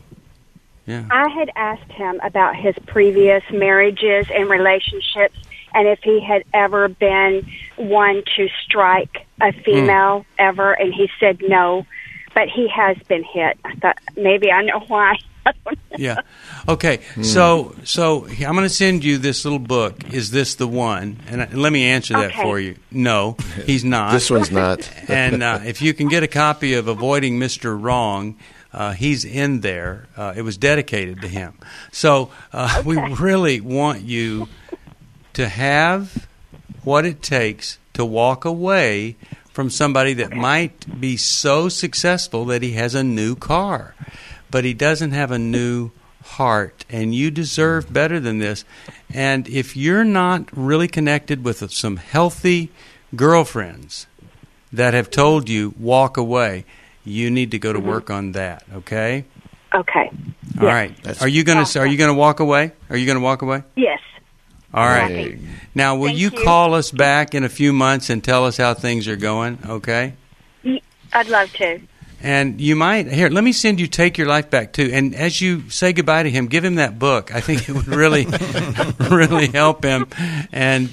Speaker 2: Yeah.
Speaker 12: I had asked him about his previous marriages and relationships and if he had ever been one to strike a female ever, and he said no, but he has been hit. I thought maybe I know why.
Speaker 2: Yeah. Okay. So I'm going to send you this little book. Is this the one? And let me answer that for you. No, he's not.
Speaker 4: This one's not.
Speaker 2: And if you can get a copy of Avoiding Mr. Wrong, he's in there. It was dedicated to him. So we really want you to have what it takes to walk away from somebody that might be so successful that he has a new car, but he doesn't have a new heart, and you deserve better than this. And if you're not really connected with some healthy girlfriends that have told you walk away, you need to go to work on that, okay?
Speaker 12: Okay.
Speaker 2: All right. Are you going to walk away? Are you going to walk away?
Speaker 12: Yes.
Speaker 2: All right. Now, will you call us back in a few months and tell us how things are going, okay?
Speaker 12: I'd love to.
Speaker 2: And you might, here, let me send you Take Your Life Back, too. And as you say goodbye to him, give him that book. I think it would really, really help him. And,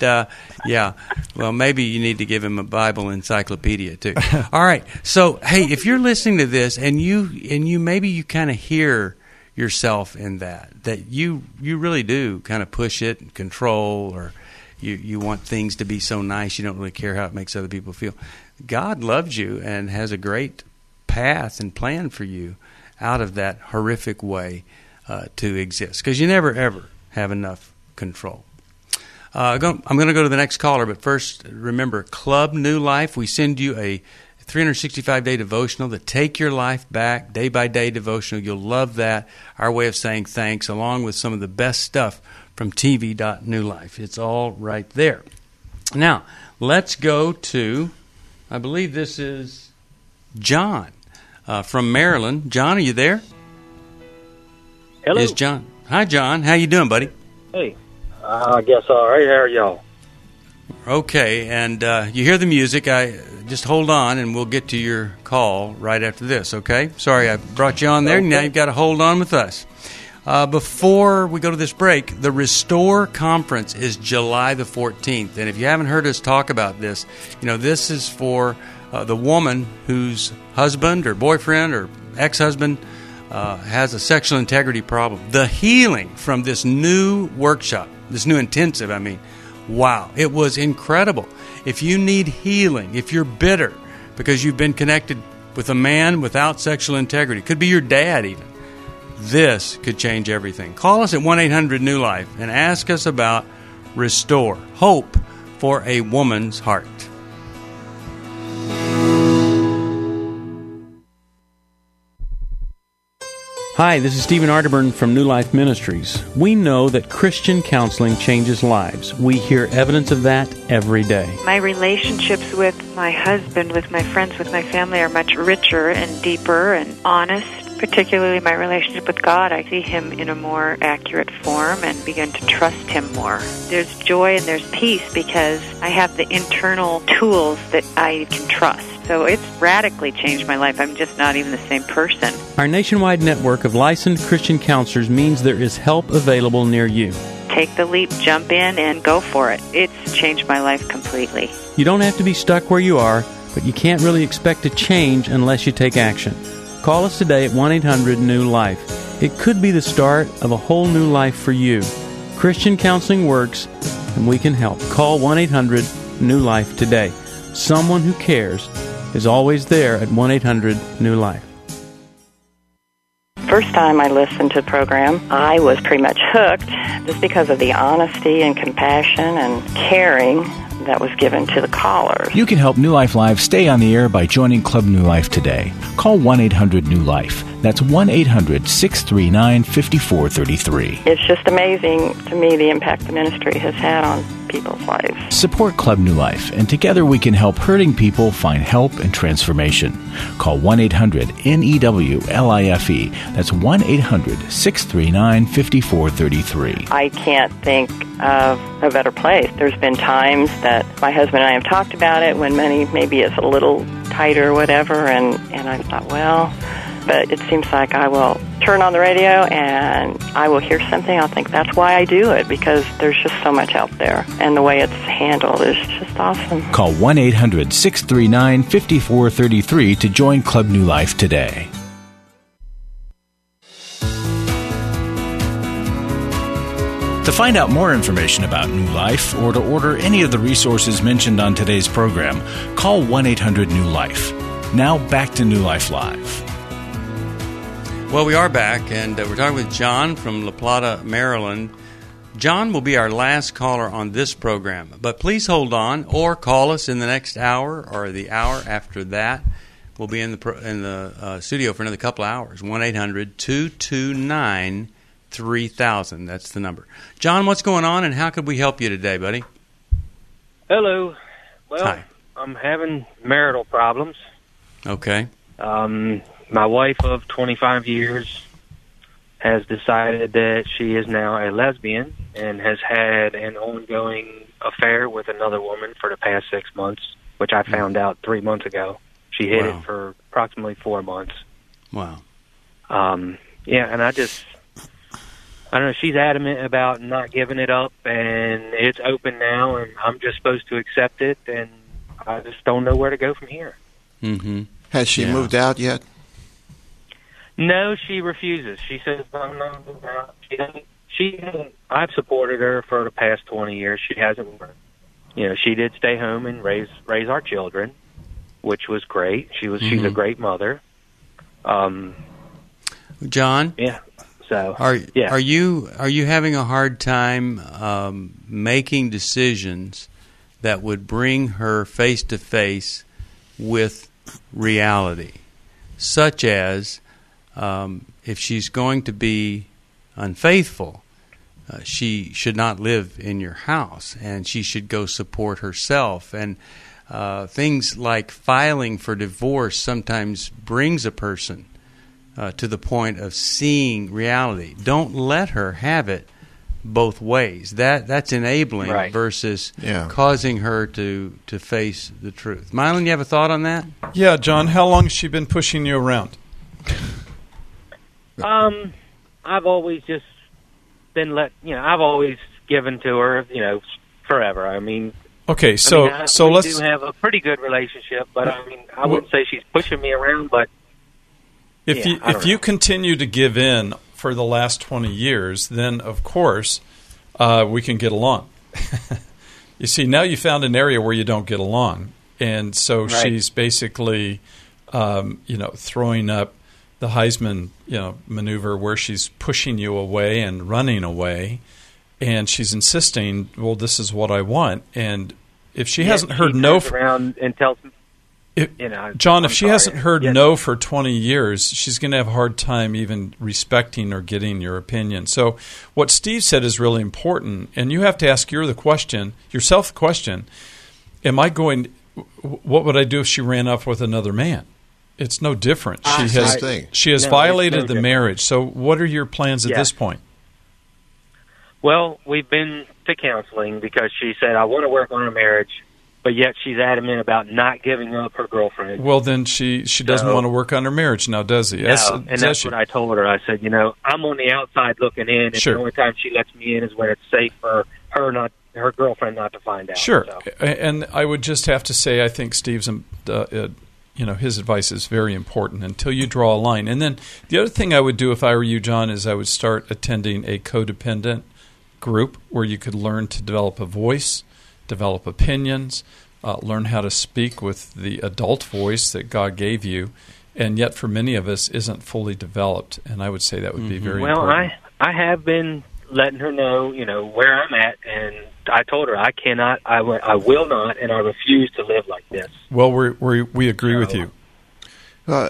Speaker 2: well, maybe you need to give him a Bible encyclopedia, too. All right. So, hey, if you're listening to this and you maybe you kind of hear yourself in that you really do kind of push it and control, or you want things to be so nice you don't really care how it makes other people feel. God loves you and has a great path and plan for you out of that horrific way to exist, because you never ever have enough control. I'm going to go to the next caller, but first remember Club New Life. We send you a 365-day devotional, the Take Your Life Back day-by-day devotional. You'll love that. Our way of saying thanks, along with some of the best stuff from TV.NewLife. It's all right there. Now, let's go to, I believe this is John from Maryland. John, are you there?
Speaker 13: Hello.
Speaker 2: Is John? Hi, John. How you doing, buddy?
Speaker 13: Hey. I guess all right. How are y'all?
Speaker 2: Okay, and you hear the music. Just hold on, and we'll get to your call right after this, okay? Sorry I brought you on there. Okay. Now you've got to hold on with us. Before we go to this break, the Restore Conference is July the 14th. And if you haven't heard us talk about this, this is for the woman whose husband or boyfriend or ex-husband has a sexual integrity problem. The healing from this new workshop, this new intensive, wow, it was incredible. If you need healing, if you're bitter because you've been connected with a man without sexual integrity, could be your dad even, this could change everything. Call us at 1-800-NEW-LIFE and ask us about Restore, hope for a woman's heart. Hi, this is Stephen Arterburn from New Life Ministries. We know that Christian counseling changes lives. We hear evidence of that every day.
Speaker 14: My relationships with my husband, with my friends, with my family are much richer and deeper and honest. Particularly my relationship with God, I see Him in a more accurate form and begin to trust Him more. There's joy and there's peace because I have the internal tools that I can trust. So it's radically changed my life. I'm just not even the same person.
Speaker 2: Our nationwide network of licensed Christian counselors means there is help available near you.
Speaker 14: Take the leap, jump in, and go for it. It's changed my life completely.
Speaker 2: You don't have to be stuck where you are, but you can't really expect to change unless you take action. Call us today at 1-800-NEW-LIFE. It could be the start of a whole new life for you. Christian counseling works, and we can help. Call 1-800-NEW-LIFE today. Someone who cares is always there at 1-800-NEW-LIFE.
Speaker 15: First time I listened to the program, I was pretty much hooked just because of the honesty and compassion and caring that was given to the callers.
Speaker 1: You can help New Life Live stay on the air by joining Club New Life today. Call 1-800-NEW-LIFE. That's 1-800-639-5433.
Speaker 15: It's just amazing to me the impact the ministry has had on people's lives.
Speaker 1: Support Club New Life, and together we can help hurting people find help and transformation. Call 1-800-NEWLIFE. That's 1-800-639-5433.
Speaker 15: I can't think of a better place. There's been times that my husband and I have talked about it when maybe it's a little tighter or whatever, and I thought, well, but it seems like I will turn on the radio and I will hear something. I'll think that's why I do it, because there's just so much out there, and the way it's handled is just awesome.
Speaker 1: Call 1-800-639-5433 to join Club New Life today. To find out more information about New Life or to order any of the resources mentioned on today's program, call 1-800-NEW-LIFE. Now back to New Life Live.
Speaker 2: Well, we are back, and we're talking with John from La Plata, Maryland. John will be our last caller on this program, but please hold on or call us in the next hour or the hour after that. We'll be in the studio for another couple of hours. 1-800-229-3000. That's the number. John, what's going on, and how could we help you today, buddy?
Speaker 13: Hello. Well,
Speaker 2: hi.
Speaker 13: I'm having marital problems.
Speaker 2: Okay.
Speaker 13: My wife of 25 years has decided that she is now a lesbian and has had an ongoing affair with another woman for the past 6 months, which I found out 3 months ago. She hid it for approximately 4 months.
Speaker 2: Wow.
Speaker 13: Yeah, and I don't know, she's adamant about not giving it up, and it's open now, and I'm just supposed to accept it, and I just don't know where to go from here.
Speaker 2: Mm-hmm.
Speaker 4: Has she moved out yet?
Speaker 13: No, she refuses. She says, I'm not moving out. She hasn't. I've supported her for the past 20 years. She hasn't. She did stay home and raise our children, which was great. She's a great mother.
Speaker 2: John?
Speaker 13: Yeah. So
Speaker 2: are you having a hard time making decisions that would bring her face to face with reality, such as if she's going to be unfaithful, she should not live in your house, and she should go support herself. And things like filing for divorce sometimes brings a person to the point of seeing reality. Don't let her have it both ways. That's enabling versus causing her to face the truth. Mylon, you have a thought on that?
Speaker 3: Yeah, John, how long has she been pushing you around?
Speaker 13: I've always just been I've always given to her, forever. I mean,
Speaker 3: okay,
Speaker 13: we
Speaker 3: let's
Speaker 13: do have a pretty good relationship, but I wouldn't say she's pushing me around. But
Speaker 3: if you continue to give in for the last 20 years, then of course we can get along. You see, now you found an area where you don't get along, and so she's basically, throwing up the Heisman, maneuver where she's pushing you away and running away, and she's insisting, well, this is what I want. And if she hasn't heard no,
Speaker 13: around and tells me,
Speaker 3: John, if she hasn't heard no for 20 years, she's going to have a hard time even respecting or getting your opinion. So what Steve said is really important, and you have to ask yourself the question, what would I do if she ran off with another man? It's no different. She has violated the marriage. So what are your plans at this point?
Speaker 13: Well, we've been to counseling because she said, I want to work on her marriage, but yet she's adamant about not giving up her girlfriend.
Speaker 3: Well, then she doesn't want to work on her marrige now, does he?
Speaker 13: No, that's what I told her. I said, I'm on the outside looking in, and the only time she lets me in is when it's safe for her girlfriend not to find out.
Speaker 3: Sure.
Speaker 13: So.
Speaker 3: And I would just have to say, I think Steve's his advice is very important until you draw a line. And then the other thing I would do if I were you, John, is I would start attending a codependent group where you could learn to develop a voice, develop opinions, learn how to speak with the adult voice that God gave you, and yet for many of us isn't fully developed. And I would say that would be very important.
Speaker 13: Well, I have been letting her know, where I'm at, and I told her I cannot, I will not, and I refuse to live like this.
Speaker 3: Well, we agree with you.
Speaker 4: Well,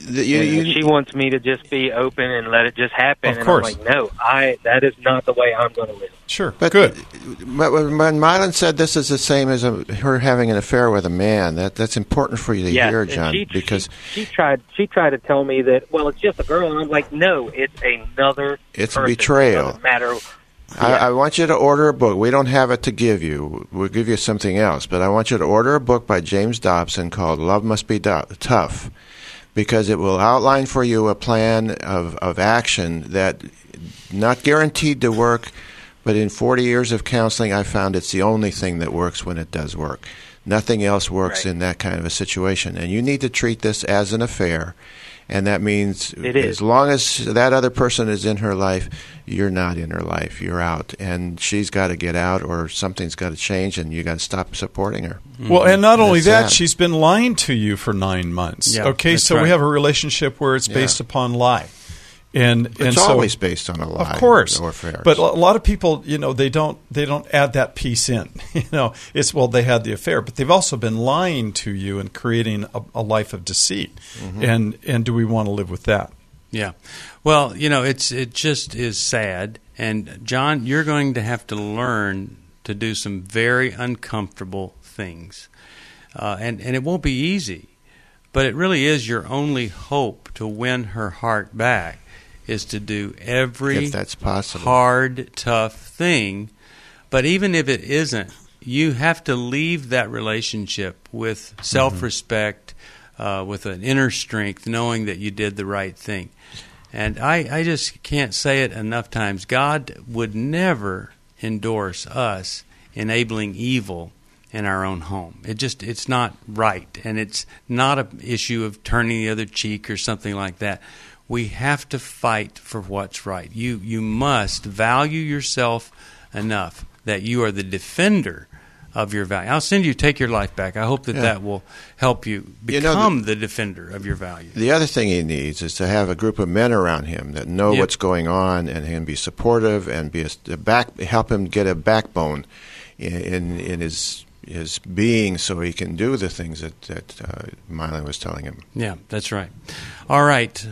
Speaker 13: she wants me to just be open and let it just happen.
Speaker 3: Of course.
Speaker 13: And I'm like, no, that is not the way I'm going to live.
Speaker 3: Sure,
Speaker 4: but
Speaker 3: good.
Speaker 4: But when Mylan said this is the same as her having an affair with a man, that's important for you to hear, John, because
Speaker 13: she tried to tell me that, well, it's just a girl, and I'm like, no, it's another
Speaker 4: it's
Speaker 13: person.
Speaker 4: a betrayal.
Speaker 13: It doesn't matter.
Speaker 4: I want you to order a book. We don't have it to give you. We'll give you something else. But I want you to order a book by James Dobson called Love Must Be Tough, because it will outline for you a plan of action that not guaranteed to work, but in 40 years of counseling, I found it's the only thing that works when it does work. Nothing else works in that kind of a situation. And you need to treat this as an affair. And that means as long as that other person is in her life, you're not in her life. You're out. And she's got to get out, or something's got to change, and you got to stop supporting her.
Speaker 3: Well, and not only that, she's been lying to you for 9 months.
Speaker 2: Yeah,
Speaker 3: okay, so we have a relationship where it's based upon lie.
Speaker 4: It's always based on a lie,
Speaker 3: of course.
Speaker 4: Or affair.
Speaker 3: But a lot of people, they don't add that piece in. It's they had the affair, but they've also been lying to you and creating a life of deceit. Mm-hmm. And do we want to live with that?
Speaker 2: Yeah. Well, it just is sad. And John, you're going to have to learn to do some very uncomfortable things, and it won't be easy. But it really is your only hope to win her heart back, is to do every
Speaker 4: if that's possible.
Speaker 2: Hard, tough thing. But even if it isn't, you have to leave that relationship with self-respect, with an inner strength, knowing that you did the right thing. And I just can't say it enough times. God would never endorse us enabling evil in our own home. It's not right, and it's not an issue of turning the other cheek or something like that. We have to fight for what's right. You must value yourself enough that you are the defender of your value. I'll send you Take Your Life Back. I hope that will help you become the defender of your value.
Speaker 4: The other thing he needs is to have a group of men around him that know what's going on and can be supportive and help him get a backbone in his being, so he can do the things that Mylan was telling him.
Speaker 2: Yeah, that's right. All right,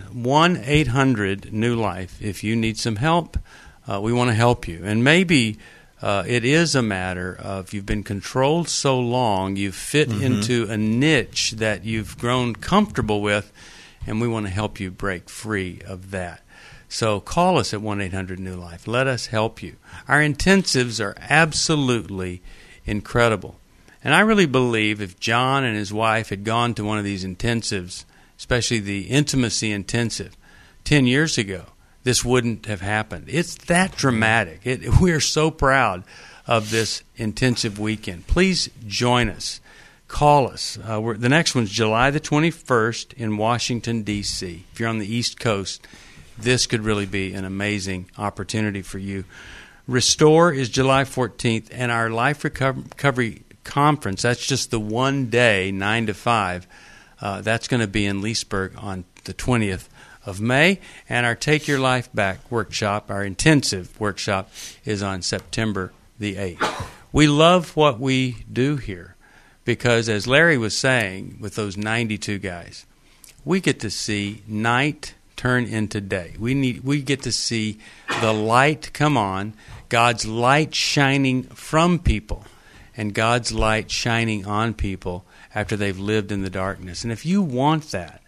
Speaker 2: 1-800-NEW-LIFE. If you need some help, we want to help you. And maybe it is a matter of you've been controlled so long, you've fit into a niche that you've grown comfortable with, and we want to help you break free of that. So call us at 1-800-NEW-LIFE. Let us help you. Our intensives are absolutely incredible. And I really believe if John and his wife had gone to one of these intensives, especially the intimacy intensive, 10 years ago, this wouldn't have happened. It's that dramatic. We are so proud of this intensive weekend. Please join us. Call us. The next one's July the 21st in Washington, D.C. If you're on the East Coast, this could really be an amazing opportunity for you. Restore is July 14th, and our Life Recovery Conference, that's just the one day, 9 to 5. That's going to be in Leesburg on the 20th of May. And our Take Your Life Back workshop, our intensive workshop, is on September the 8th. We love what we do here because, as Larry was saying, with those 92 guys, we get to see night turn into day. We get to see the light come on, God's light shining from people, and God's light shining on people after they've lived in the darkness. And if you want that,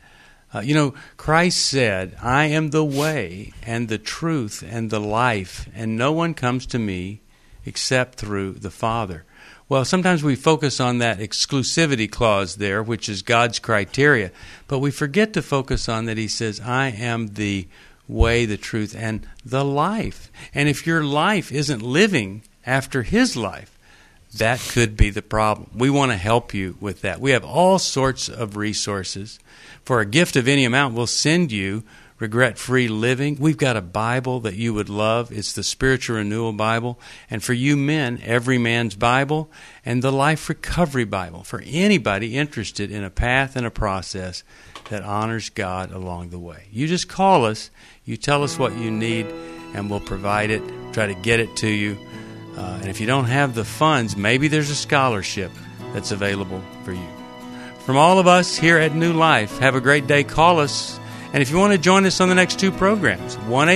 Speaker 2: Christ said, I am the way and the truth and the life, and no one comes to me except through the Father. Well, sometimes we focus on that exclusivity clause there, which is God's criteria, but we forget to focus on that he says, I am the way, the truth, and the life. And if your life isn't living after his life, that could be the problem. We want to help you with that. We have all sorts of resources. For a gift of any amount, we'll send you Regret-Free Living. We've got a Bible that you would love. It's the Spiritual Renewal Bible. And for you men, Every Man's Bible and the Life Recovery Bible. For anybody interested in a path and a process that honors God along the way. You just call us. You tell us what you need, and we'll provide it, try to get it to you. And if you don't have the funds, maybe there's a scholarship that's available for you. From all of us here at New Life, have a great day. Call us. And if you want to join us on the next two programs,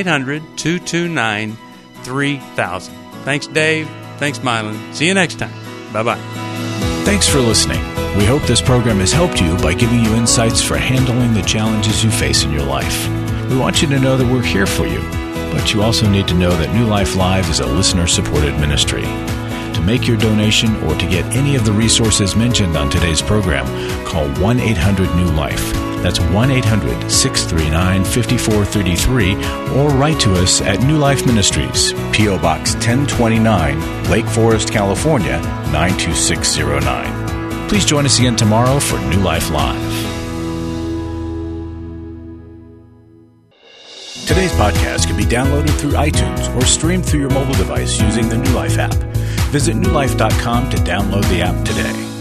Speaker 2: 1-800-229-3000. Thanks, Dave. Thanks, Mylan. See you next time. Bye-bye.
Speaker 1: Thanks for listening. We hope this program has helped you by giving you insights for handling the challenges you face in your life. We want you to know that we're here for you, but you also need to know that New Life Live is a listener-supported ministry. To make your donation or to get any of the resources mentioned on today's program, call 1-800-NEW-LIFE. That's 1-800-639-5433, or write to us at New Life Ministries, P.O. Box 1029, Lake Forest, California, 92609. Please join us again tomorrow for New Life Live. Today's podcast can be downloaded through iTunes or streamed through your mobile device using the New Life app. Visit newlife.com to download the app today.